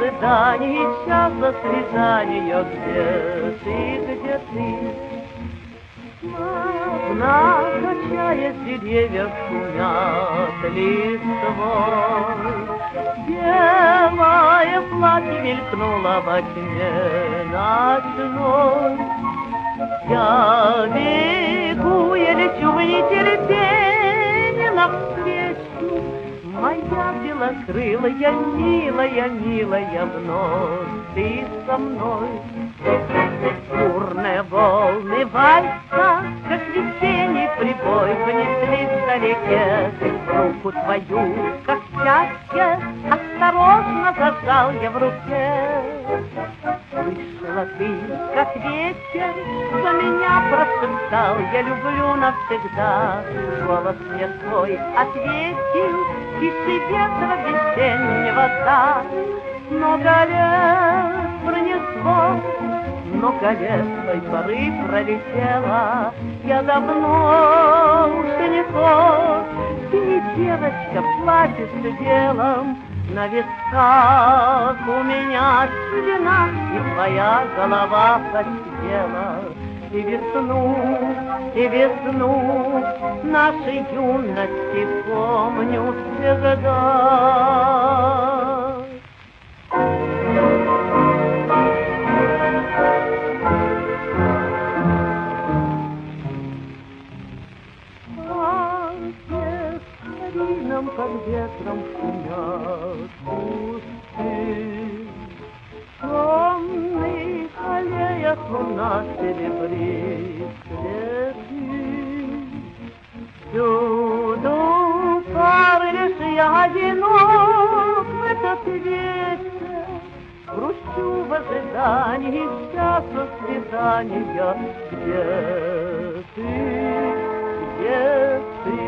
ожидании часа свидания, где ты, где ты? На качаясь деревья шумят листвой, белое платье мелькнуло во тьме ночной. Я бегу, я лечу в нетерпении навстречу, моя белокрылая, милая, милая, вновь ты со мной. Бурные волны вальса, как весенний прибой, понеслись вдалеке. Руку твою, как счастье, осторожно зажал я в руке. Вышла ты, как ветер, за меня прошептал: я люблю навсегда. Голос мне твой ответил, тише ветра весеннего так. Много лет пронесло, много лет той поры пролетело. Я давно уже не тот, ты не девочка, плачешь белым. На висках у меня седина, и твоя голова посидела. И весну нашей юности помню всегда. Как ветром шумят кусты, в темных аллеях луна серебрит цветы. Всюду пары, лишь я одинок в этот вечер, грущу в ожидании часа свидания. Где ты, где ты?